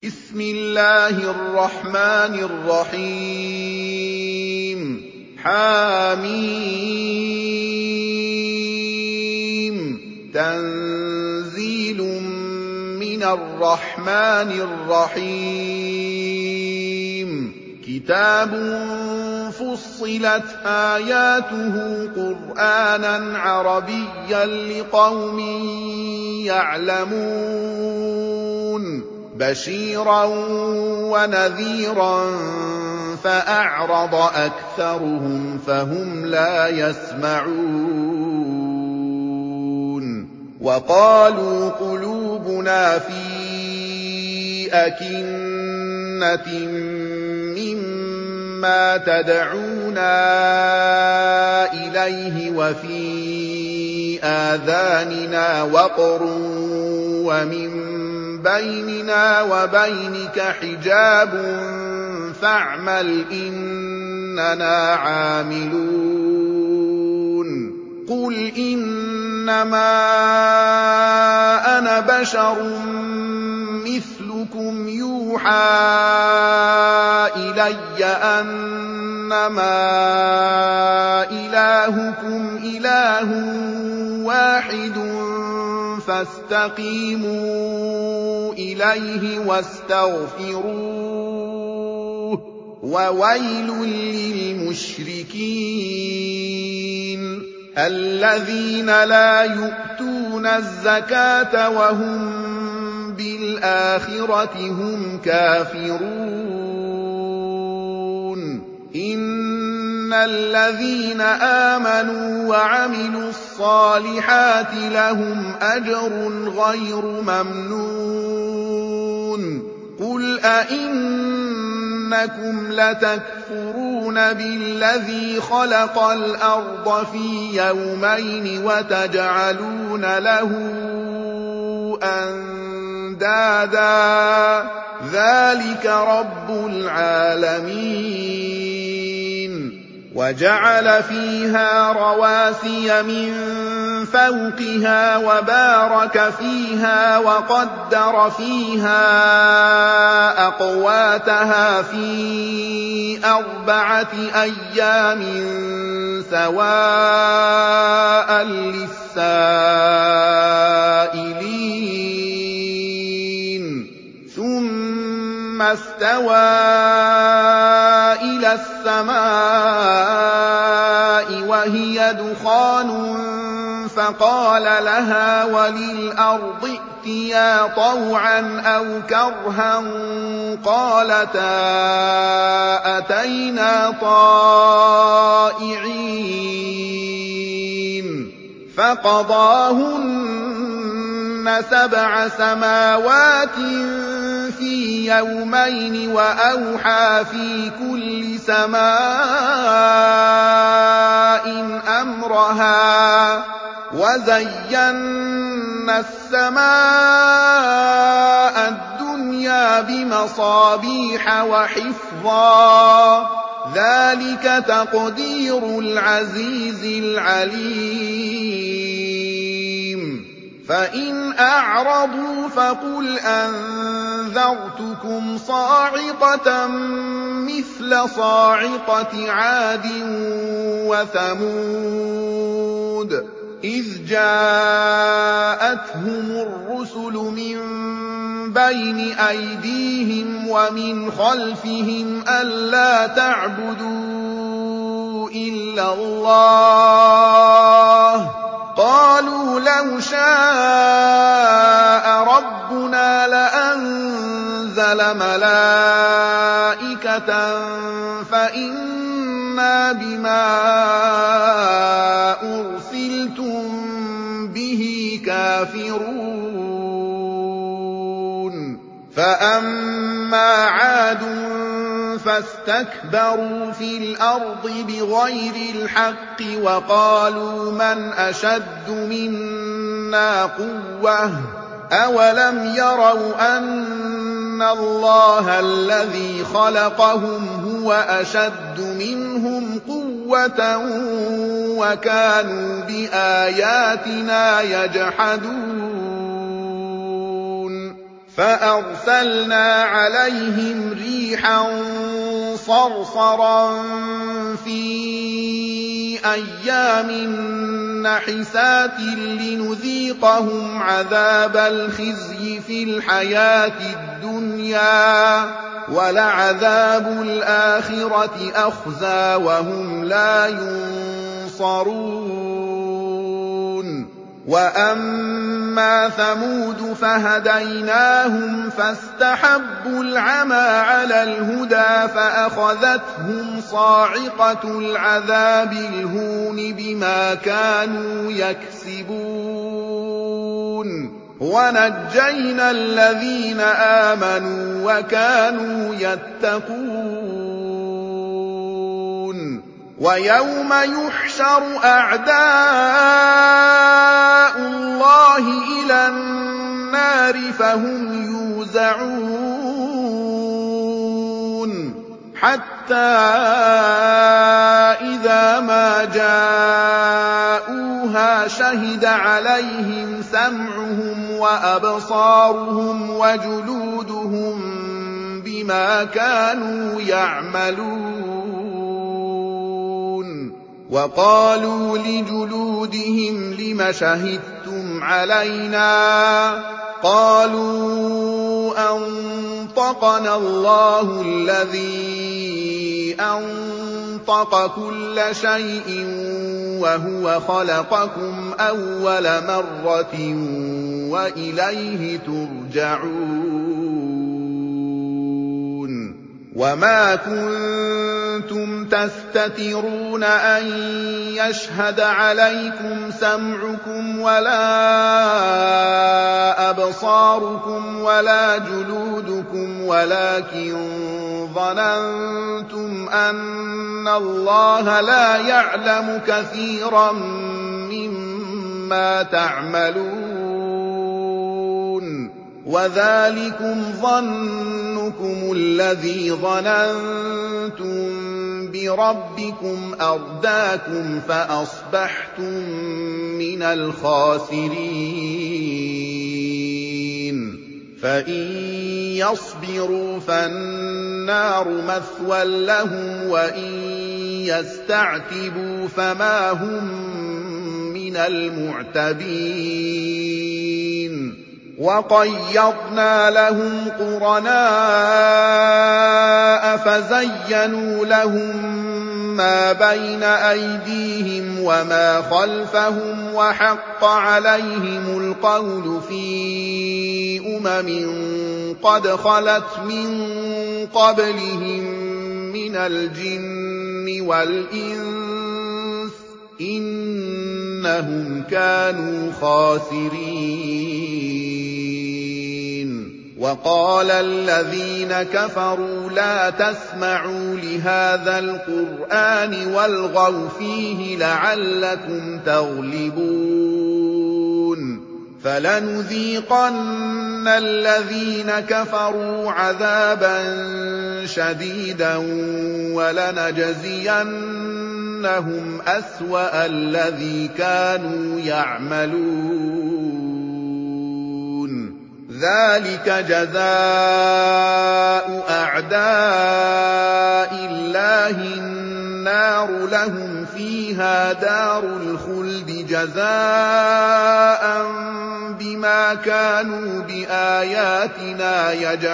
بسم الله الرحمن الرحيم حم تنزيل من الرحمن الرحيم كتاب فصلت آياته قرآنا عربيا لقوم يعلمون بشيرا ونذيرا فأعرض أكثرهم فهم لا يسمعون وقالوا قلوبنا في أكنة مما تدعونا إليه وفي آذاننا وقر ومن بيننا وبينك حجاب فاعمل إننا عاملون قل إنما أنا بشر مثلكم يوحى إلي أنما إلهكم إله واحد فاستقيموا إليه واستغفروه وويل للمشركين الذين لا يؤتون الزكاة وهم بالآخرة هم كافرون إن الذين آمنوا وعملوا الصالحات لهم أجر غير ممنون قل أئنكم لتكفرون بالذي خلق الأرض في يومين وتجعلون له أندادا ذلك رب العالمين وجعل فيها رواسي من فوقها وبارك فيها وقدر فيها أقواتها في 4 أيام سواء للسائلين ثم استوى إلى السماء وهي دخان فقال لها وللأرض ائتيا طوعا أو كرها قالتا أتينا طائعين فقضاهن 7 سماوات في يومين وأوحى في كل سماء أمرها وزينا السماء الدنيا بمصابيح وحفظا ذلك تقدير العزيز العليم فإن أعرضوا فقل أنذرتكم صاعقة مثل صاعقة عاد وثمود إذ جاءتهم الرسل من بين أيديهم ومن خلفهم ألا تعبدوا إلا الله قالوا لو شاء ربنا لأنزل ملائكة فإنا بما أرسلتم به كافرون فأما عاد فاستكبروا في الأرض بغير الحق وقالوا من أشد منا قوة أولم يروا أن الله الذي خلقهم هو أشد منهم قوة وكانوا بآياتنا يجحدون فَأَرْسَلْنَا عَلَيْهِمْ رِيحًا صَرْصَرًا فِي أَيَّامٍ نَّحِسَاتٍ لِّنُذِيقَهُمْ عَذَابَ الْخِزْيِ فِي الْحَيَاةِ الدُّنْيَا ۖ وَلَعَذَابُ الْآخِرَةِ أَخْزَىٰ وَهُمْ لَا يُنصَرُونَ وَأَمَّا ثَمُودُ فَهَدَيْنَاهُمْ فَاسْتَحَبُّوا الْعَمَىٰ عَلَى الْهُدَىٰ فَأَخَذَتْهُمْ صَاعِقَةُ الْعَذَابِ الْهُونِ بِمَا كَانُوا يَكْسِبُونَ وَنَجَّيْنَا الَّذِينَ آمَنُوا وَكَانُوا يَتَّقُونَ وَيَوْمَ يُحْشَرُ أَعْدَاءُ اللَّهِ إِلَى النَّارِ فَهُمْ يُوزَعُونَ حَتَّىٰ إِذَا مَا جَاءُوهَا شَهِدَ عَلَيْهِمْ سَمْعُهُمْ وَأَبْصَارُهُمْ وَجُلُودُهُم بِمَا كَانُوا يَعْمَلُونَ وَقَالُوا لِجُلُودِهِمْ لِمَ شَهِدتُّمْ عَلَيْنَا ۖ قَالُوا أَنطَقَنَا اللَّهُ الَّذِي أَنطَقَ كُلَّ شَيْءٍ وَهُوَ خَلَقَكُمْ أَوَّلَ مَرَّةٍ وَإِلَيْهِ تُرْجَعُونَ وَمَا كُنتُمْ تَسْتَتِرُونَ أَن يَشْهَدَ عَلَيْكُمْ سَمْعُكُمْ وَلَا أَبْصَارُكُمْ وَلَا جُلُودُكُمْ وَلَٰكِن ظَنَنتُمْ أَنَّ اللَّهَ لَا يَعْلَمُ كَثِيرًا مِّمَّا تَعْمَلُونَ وَذَٰلِكُمْ ظَنُّكُمُ الَّذِي ظَنَنتُم بِرَبِّكُمْ أَرْدَاكُمْ فَأَصْبَحْتُم مِّنَ الْخَاسِرِينَ فَإِن يَصْبِرُوا فَالنَّارُ مَثْوًى لَّهُمْ وَإِن يَسْتَعْتِبُوا فَمَا هُم مِّنَ الْمُعْتَبِينَ وَقَيَّضْنَا لَهُمْ قُرَنَاءَ فَزَيَّنُوا لَهُم مَّا بَيْنَ أَيْدِيهِمْ وَمَا خَلْفَهُمْ وَحَقَّ عَلَيْهِمُ الْقَوْلُ فِي قَدْ خَلَتْ مِن قَبْلِهِم مِّنَ الْجِنِّ وَالْإِنسِ ۖ إِنَّهُمْ كَانُوا خَاسِرِينَ وَقَالَ الَّذِينَ كَفَرُوا لَا تَسْمَعُوا لِهَٰذَا الْقُرْآنِ وَالْغَوْا فِيهِ لَعَلَّكُمْ تَغْلِبُونَ فَلَنُذِيقَنَّ الَّذِينَ كَفَرُوا عَذَابًا شَدِيدًا وَلَنَجْزِيَنَّهُمْ أَسْوَأَ الَّذِي كَانُوا يَعْمَلُونَ ذَٰلِكَ جَزَاءُ أَعْدَاءِ اللَّهِ النَّارُ لَهُمْ فِيهَا دَارُ الْخُلْدِ جَزَاءً بِمَا كَانُوا بِآيَاتِنَا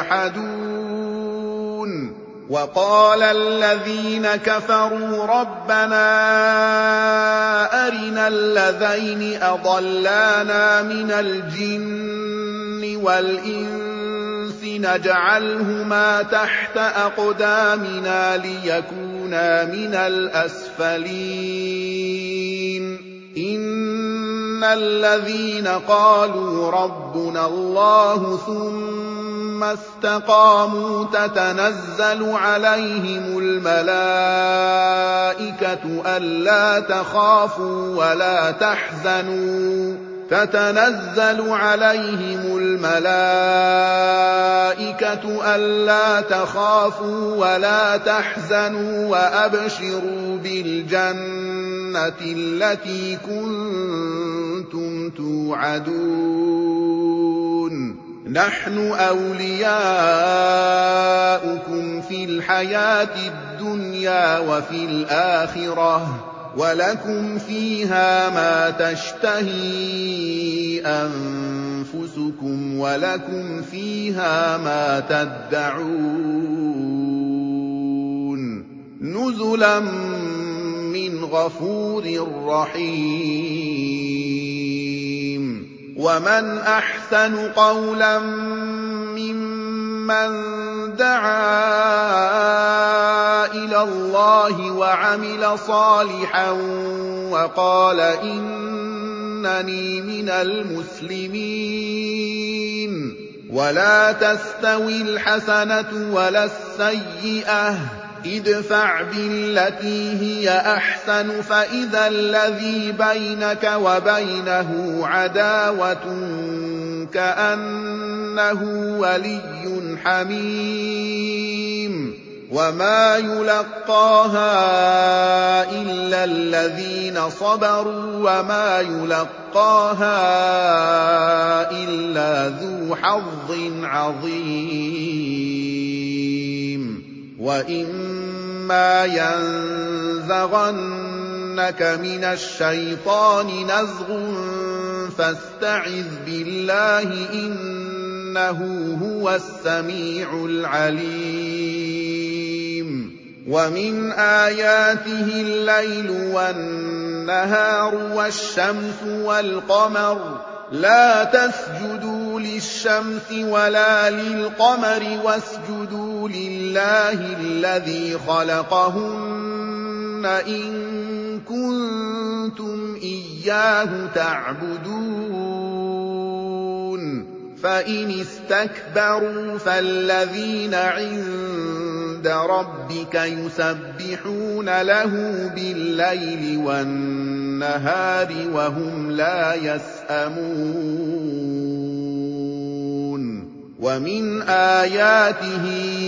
يَجْحَدُونَ وَقَالَ الَّذِينَ كَفَرُوا رَبَّنَا أَرِنَا اللَّذَيْنِ أَضَلَّانَا مِنَ الْجِنِّ وَالْإِنسِ نَجْعَلْهُمَا تَحْتَ أَقْدَامِنَا لِيَكُونَا مِنَ الْأَسْفَلِينَ إِنَّ الَّذِينَ قَالُوا رَبُّنَا اللَّهُ ثُمَّ اسْتَقَامُوا تَتَنَزَّلُ عليهم الملائكة أَلَّا تَخَافُوا وَلَا تَحْزَنُوا وَأَبْشِرُوا بِالْجَنَّةِ الَّتِي كُنتُمْ تُوعَدُونَ نحن أولياؤكم في الحياة الدنيا وفي الآخرة ولكم فيها ما تشتهي أنفسكم ولكم فيها ما تدعون نزلا من غفور رحيم ومن أحسن قولا ممن دعا إلى الله وعمل صالحا وقال إنني من المسلمين ولا تستوي الحسنة ولا السيئة ادفع بالتي هي أحسن فإذا الذي بينك وبينه عداوة كأنه ولي حميم وما يلقاها إلا الذين صبروا وما يلقاها إلا ذو حظ عظيم وإما ينزغنك من الشيطان نزغ فاستعذ بالله إنه هو السميع العليم ومن آياته الليل والنهار والشمس والقمر لا تسجدوا للشمس ولا للقمر واسجدوا لله الذي خلقهن إن كنتم إياه تعبدون فإن استكبروا فالذين عند ربك يسبحون له بالليل والنهار وهم لا يسأمون ومن آياته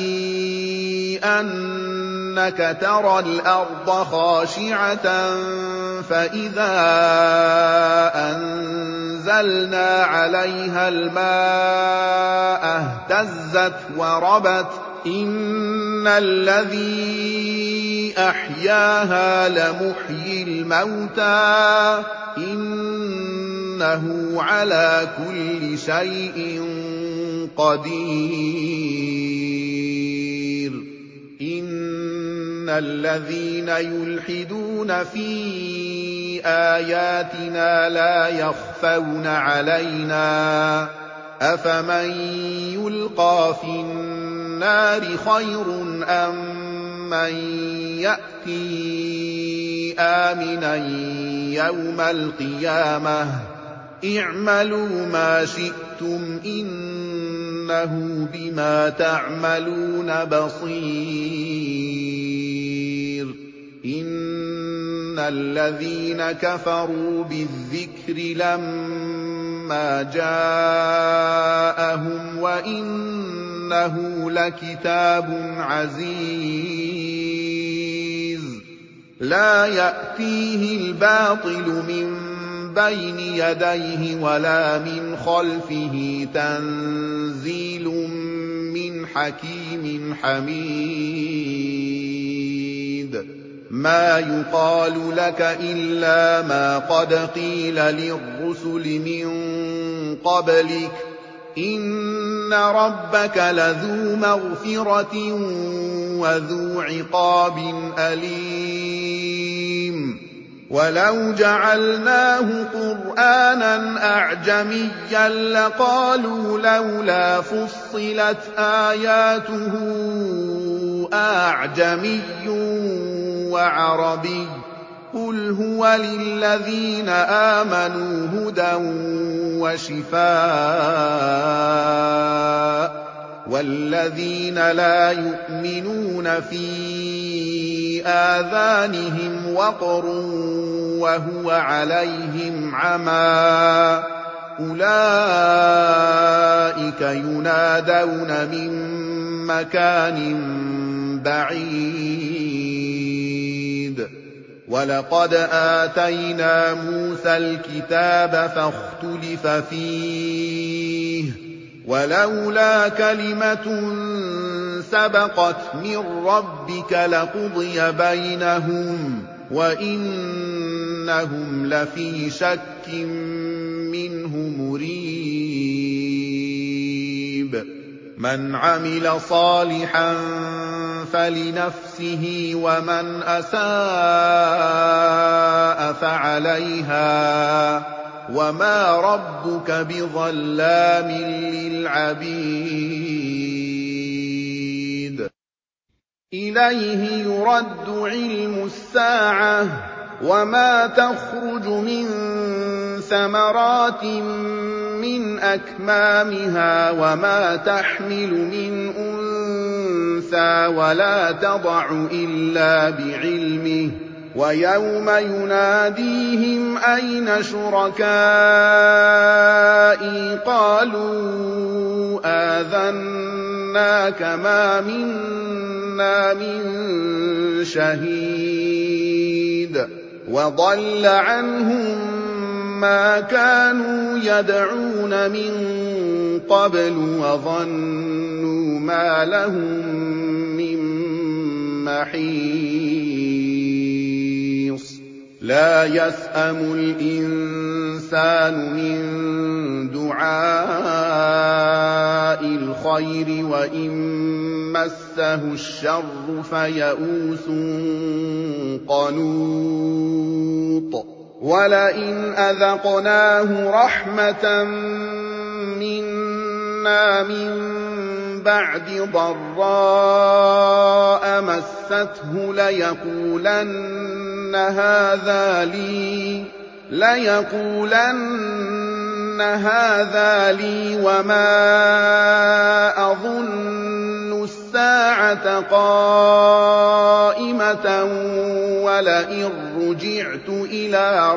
أنك ترى الأرض خاشعة فإذا أنزلنا عليها الماء اهتزت وربت إن الذي أحياها لمحيي الموتى إنه على كل شيء قدير إن الذين يلحدون في آياتنا لا يخفون علينا أفمن يلقى في النار خير أم من يأتي آمنا يوم القيامة اعملوا ما شئتم إنه بما تعملون بصير إن الذين كفروا بالذكر لما جاءهم وإنه لكتاب عزيز لا يأتيه الباطل من بين يديه ولا من خلفه تنزيل من حكيم حميد ما يقال لك إلا ما قد قيل للرسل من قبلك إن ربك لذو مغفرة وذو عقاب أليم ولو جعلناه قرآنا أعجميا لقالوا لولا فصلت آياته أعجمي وعربي قل هو للذين آمنوا هدى وشفاء والذين لا يؤمنون في آذانهم وقر وهو عليهم عمى أولئك ينادون من مكان بعيد ولقد آتينا موسى الكتاب فاختلف فيه وَلَوْلَا كَلِمَةٌ سَبَقَتْ مِن رَّبِّكَ لَقُضِيَ بَيْنَهُمْ وَإِنَّهُمْ لَفِي شَكٍّ مِّنْهُ مُرِيبٍ مَنْ عَمِلَ صَالِحًا فَلِنَفْسِهِ وَمَنْ أَسَاءَ فَعَلَيْهَا وَمَا رَبُّكَ بِظَلَّامٍ لِّلْعَبِيدِ إِلَيْهِ يُرَدُّ عِلْمُ السَّاعَةِ وَمَا تَخْرُجُ مِن ثَمَرَاتٍ مِّنْ أَكْمَامِهَا وَمَا تَحْمِلُ مِنْ أُنثَىٰ وَلَا تَضَعُ إِلَّا بِعِلْمِهِ وَيَوْمَ يُنَادِيهِمْ أَيْنَ شُرَكَائِي قَالُوا آذَنَّاكَ مَا مِنَّا مِن شَهِيدٍ وَضَلَّ عَنْهُم مَّا كَانُوا يَدْعُونَ مِن قَبْلُ وَظَنُّوا مَا لَهُم مِّن مَّحِيصٍ لَا يَسْأَمُ الْإِنسَانُ مِن دُعَاءِ الْخَيْرِ وَإِن مَّسَّهُ الشَّرُّ فَيَئُوسٌ قَنُوطٌ وَلَئِنْ أَذَقْنَاهُ رَحْمَةً مِّنَّا مِن بَعْدِ ضَرَّاءَ مَسَّتْهُ لَيَقُولَنَّ هَٰذَا لِي وَمَا أَظُنُّ السَّاعَةَ قَائِمَةً وَلَئِن رُّجِعْتُ إِلَىٰ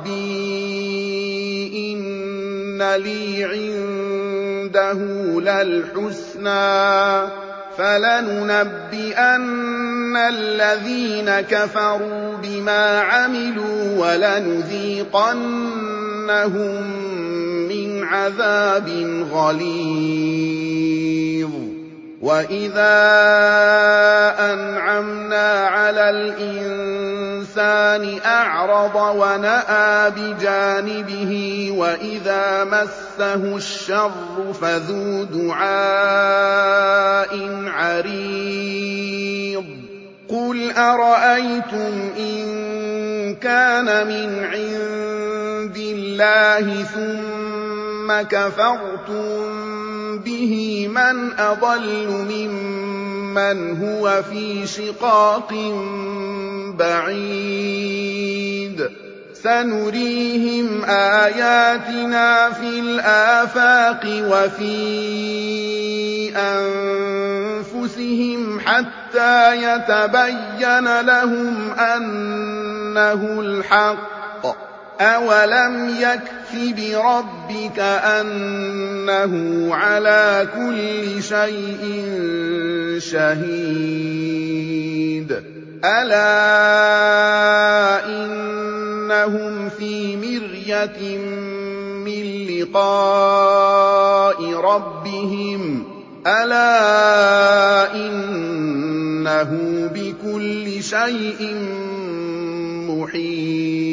رَبِّي إِنَّ لِي عِندَهُ لَلْحُسْنَىٰ فَلَنُنَبِّئَنَّ الَّذِينَ كَفَرُوا بِمَا عَمِلُوا وَلَنُذِيقَنَّهُم مِّنْ عَذَابٍ غَلِيظٍ وَإِذَا أَنْعَمْنَا عَلَى الْإِنسَانِ أَعْرَضَ وَنَأَىٰ بِجَانِبِهِ وَإِذَا مَسَّهُ الشَّرُّ فَذُو دُعَاءٍ عَرِيضٍ قُلْ أَرَأَيْتُمْ إِن كَانَ مِنْ عِندِ اللَّهِ ثُمَّ كَفَرْتُم بِهِ مَنْ أَضَلُّ مِمَّنْ هُوَ فِي شِقَاقٍ بَعِيدٍ سَنُرِيهِمْ آيَاتِنَا فِي الْآفَاقِ وَفِي أَنفُسِهِمْ حَتَّىٰ يَتَبَيَّنَ لَهُمْ أَنَّهُ الْحَقُّ ۗ أَوَلَمْ يَكْفِ بِرَبِّكَ أَنَّهُ عَلَىٰ كُلِّ شَيْءٍ شَهِيدٌ أَلَا إِنَّهُمْ فِي مِرْيَةٍ مِّن لِّقَاءِ رَبِّهِمْ أَلَا إِنَّهُ بِكُلِّ شَيْءٍ مُّحِيطٌ